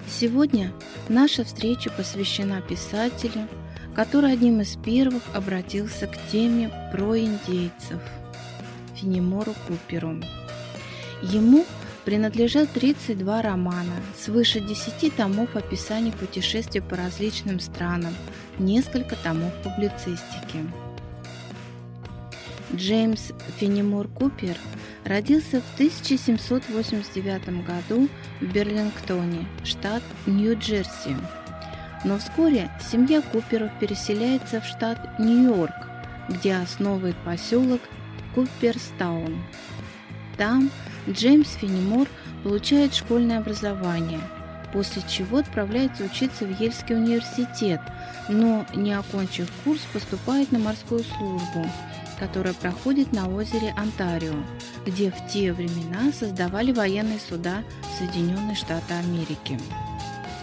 Сегодня наша встреча посвящена писателю, который одним из первых обратился к теме про индейцев – Фенемору Куперу. Ему принадлежат 32 романа, свыше 10 томов описаний путешествий по различным странам, несколько томов публицистики. Джеймс Фенемор Купер родился в 1789 году в Берлингтоне, штат Нью-Джерси. Но вскоре семья Куперов переселяется в штат Нью-Йорк, где основывает поселок Куперстаун. Там Джеймс Фенемор получает школьное образование, после чего отправляется учиться в Ельский университет, но, не окончив курс, поступает на морскую службу, которая проходит на озере Онтарио, где в те времена создавали военные суда Соединенные Штаты Америки. В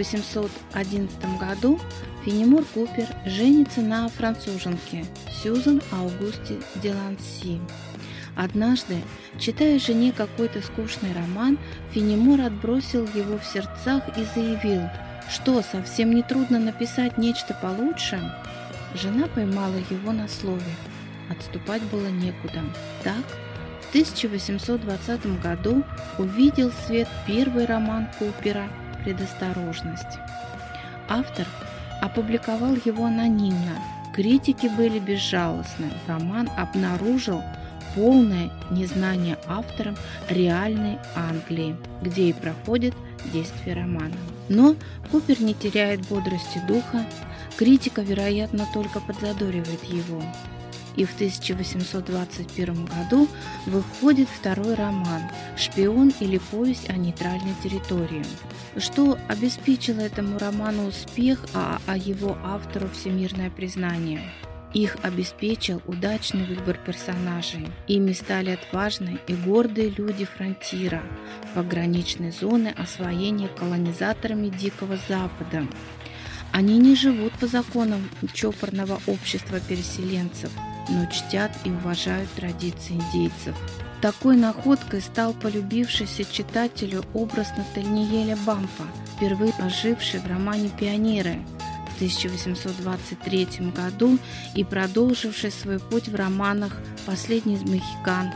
1811 году Фенемор Купер женится на француженке Сюзан Аугусте де Ланси. Однажды, читая жене какой-то скучный роман, Фенемор отбросил его в сердцах и заявил, что совсем не трудно написать нечто получше. Жена поймала его на слове. Отступать было некуда. Так, в 1820 году увидел свет первый роман Купера «Предосторожность». Автор опубликовал его анонимно. Критики были безжалостны. Роман обнаружил полное незнание автором реальной Англии, где и проходит действие романа. Но Купер не теряет бодрости духа, критика, вероятно, только подзадоривает его. И в 1821 году выходит второй роман «Шпион» или «Повесть о нейтральной территории», что обеспечило этому роману успех, а его автору всемирное признание. Их обеспечил удачный выбор персонажей. Ими стали отважные и гордые люди фронтира, пограничной зоны освоения колонизаторами Дикого Запада. Они не живут по законам чопорного общества переселенцев, но чтят и уважают традиции индейцев. Такой находкой стал полюбившийся читателю образ Натаниэля Бампа, впервые оживший в романе «Пионеры» в 1823 году и продолживший свой путь в романах «Последний из Мохикан»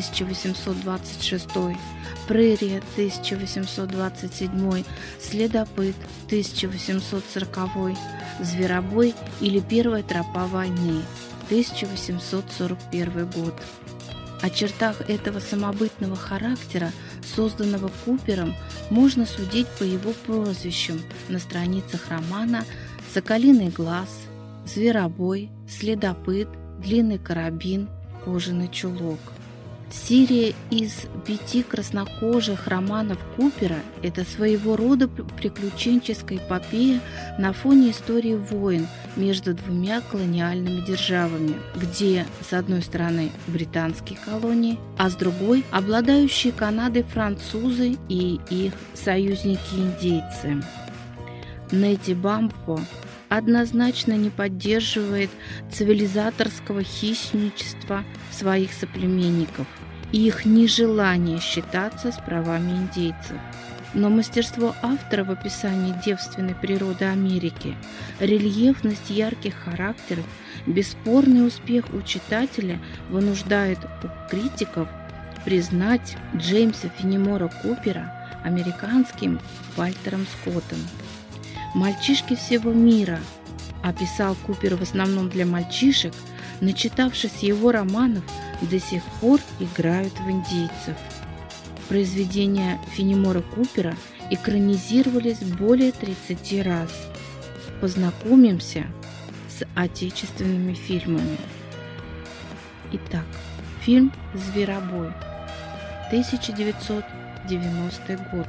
1826, «Прерия» 1827, «Следопыт» 1840, «Зверобой» или «Первая тропа войны» 1841 год. О чертах этого самобытного характера, созданного Купером, можно судить по его прозвищам на страницах романа «Соколиный глаз», «Зверобой», «Следопыт», «Длинный карабин», «Кожаный чулок». Серия из 5 краснокожих романов Купера – это своего рода приключенческая эпопея на фоне истории войн между двумя колониальными державами, где, с одной стороны, британские колонии, а с другой – обладающие Канадой французы и их союзники-индейцы. Нети Бампо однозначно не поддерживает цивилизаторского хищничества своих соплеменников и их нежелание считаться с правами индейцев. Но мастерство автора в описании девственной природы Америки, рельефность ярких характеров, бесспорный успех у читателя вынуждают критиков признать Джеймса Фенемора Купера американским Вальтером Скоттом. «Мальчишки всего мира», описал Купер в основном для мальчишек, начитавшись его романов, до сих пор играют в индейцев. Произведения Фенемора Купера экранизировались более 30 раз. Познакомимся с отечественными фильмами. Итак, фильм «Зверобой», 1990 год.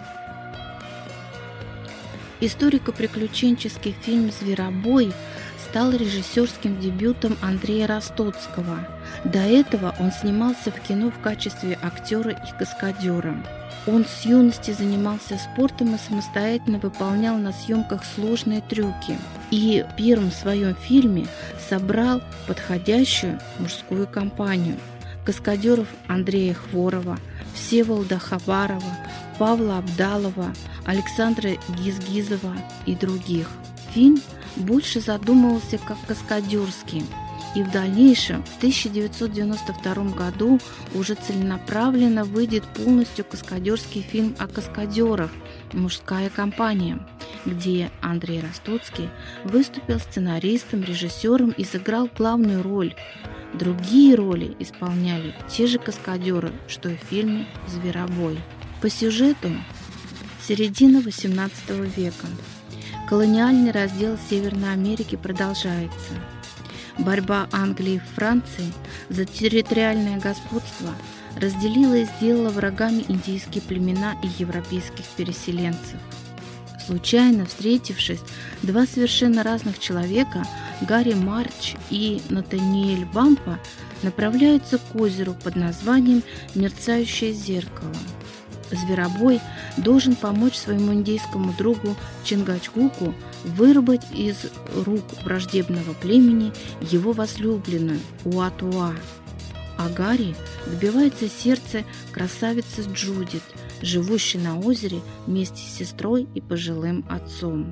Историко-приключенческий фильм «Зверобой» стал режиссерским дебютом Андрея Ростоцкого. До этого он снимался в кино в качестве актера и каскадера. Он с юности занимался спортом и самостоятельно выполнял на съемках сложные трюки. И в первом своем фильме собрал подходящую мужскую компанию каскадеров Андрея Хворова, Всеволода Хабарова, Павла Абдалова, Александра Гизгизова и других. Фильм больше задумывался как каскадерский, и в дальнейшем, в 1992 году, уже целенаправленно выйдет полностью каскадерский фильм о каскадерах «Мужская компания», где Андрей Ростоцкий выступил сценаристом, режиссером и сыграл главную роль. Другие роли исполняли те же каскадеры, что и в фильме «Зверобой». По сюжету середина XVIII века. Колониальный раздел Северной Америки продолжается. Борьба Англии и Франции за территориальное господство разделила и сделала врагами индейские племена и европейских переселенцев. Случайно встретившись, два совершенно разных человека, Гарри Марч и Натаниэль Бампа, направляются к озеру под названием «Мерцающее зеркало». Зверобой должен помочь своему индейскому другу Чингачгуку вырвать из рук враждебного племени его возлюбленную Уатуа. А Гарри добивается сердца красавицы Джудит, живущей на озере вместе с сестрой и пожилым отцом.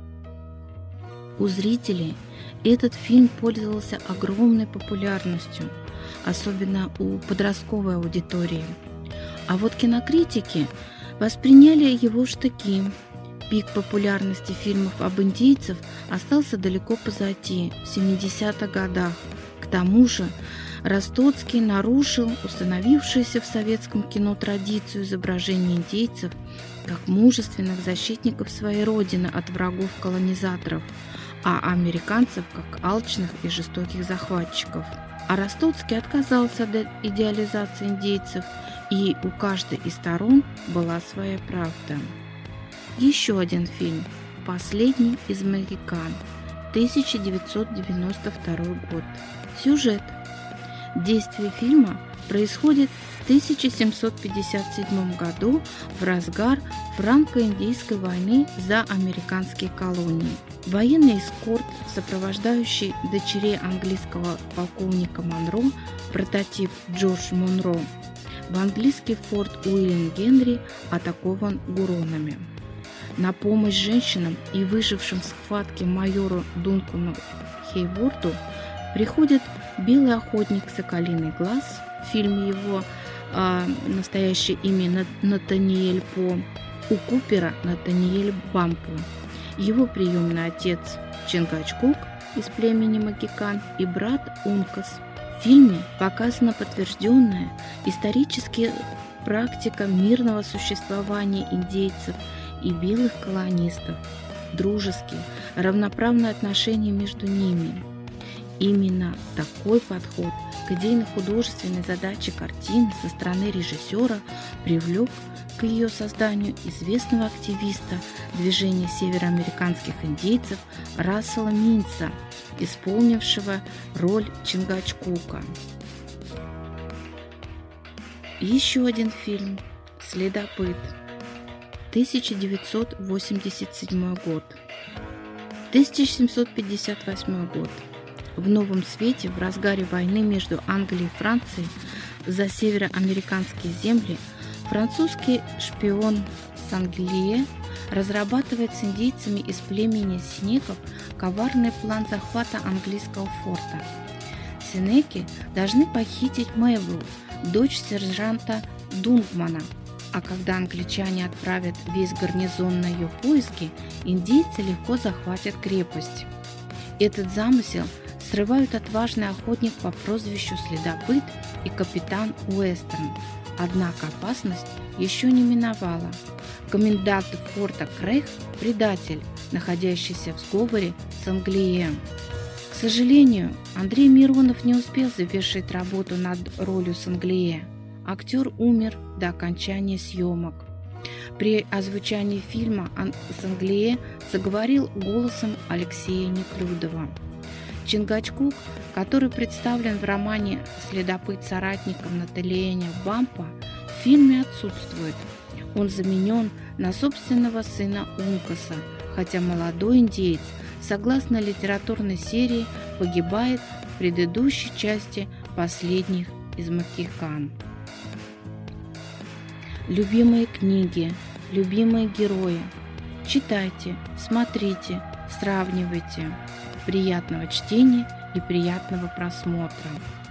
У зрителей этот фильм пользовался огромной популярностью, особенно у подростковой аудитории. А вот кинокритики восприняли его в штыки. Пик популярности фильмов об индейцах остался далеко позади, в 70-х годах. К тому же Ростоцкий нарушил установившуюся в советском кино традицию изображения индейцев как мужественных защитников своей родины от врагов-колонизаторов, а американцев как алчных и жестоких захватчиков. А Ростоцкий отказался от идеализации индейцев, и у каждой из сторон была своя правда. Еще один фильм «Последний из Могикан», 1992 год. Сюжет. Действие фильма происходит в 1757 году в разгар франко-индейской войны за американские колонии. Военный эскорт, сопровождающий дочерей английского полковника Монро, прототип Джордж Монро, в английский форт Уильям Генри атакован гуронами. На помощь женщинам и выжившим в схватке майору Дункану Хейворту приходит белый охотник «Соколиный глаз», в фильме его настоящее имя Натаниэль По, у Купера Натаниэль Бампу, его приемный отец Чингачгук из племени Могикан и брат Ункас. В фильме показана подтвержденная исторически практика мирного существования индейцев и белых колонистов, дружеские, равноправные отношения между ними. Именно такой подход к идейно-художественной задаче картины со стороны режиссера привлек к ее созданию известного активиста движения североамериканских индейцев Рассела Минца, исполнившего роль Чингачгука. Еще один фильм «Следопыт», 1987 год. 1758 год. В Новом Свете, в разгаре войны между Англией и Францией за североамериканские земли, французский шпион Санглие разрабатывает с индейцами из племени Сенеков коварный план захвата английского форта. Сенеки должны похитить Мэйбл, дочь сержанта Дунгмана, а когда англичане отправят весь гарнизон на ее поиски, индейцы легко захватят крепость. Этот замысел срывают отважный охотник по прозвищу Следопыт и капитан Уэстерн. Однако опасность еще не миновала. Комендант форта Крейг – предатель, находящийся в сговоре с Англием. К сожалению, Андрей Миронов не успел завершить работу над ролью Санглия. Актер умер до окончания съемок. При озвучании фильма Санглие заговорил голосом Алексея Неклюдова. Чингачгук, который представлен в романе «Следопыт» соратником Натаниэля Бампа, в фильме отсутствует. Он заменен на собственного сына Ункаса, хотя молодой индеец, согласно литературной серии, погибает в предыдущей части «Последних из Могикан». Любимые книги, любимые герои. Читайте, смотрите, сравнивайте. Приятного чтения и приятного просмотра!